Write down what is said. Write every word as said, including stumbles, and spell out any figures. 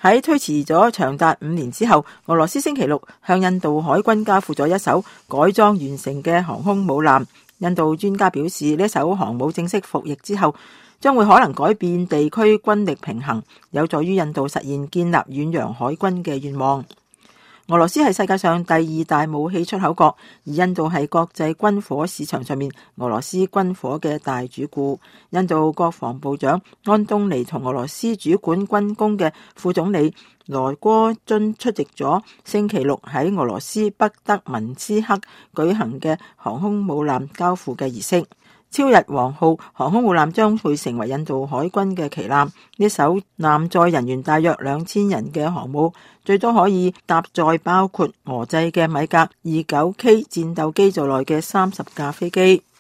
喺推遲咗長達五年之後，俄羅斯星期六向印度海軍交付咗一艘改裝完成嘅航空母艦。印度專家表示，呢艘航母正式服役之後，將會可能改變地區軍力平衡，有助於印度實現建立遠洋海軍嘅願望。俄羅斯係世界上第二大武器出口國，而印度係國際軍火市場上面俄羅斯軍火嘅大主顧。印度國防部長安東尼同俄羅斯主管軍工嘅副總理羅戈津出席咗星期六喺俄羅斯北德文斯克舉行嘅航空母艦交付嘅儀式。超日王號航空母艦將會成為印度海軍嘅旗艦。呢艘艦載人員大約兩千人嘅航母，最多可以搭載包括俄製嘅米格二九 K 戰鬥機在內嘅三十架飛機。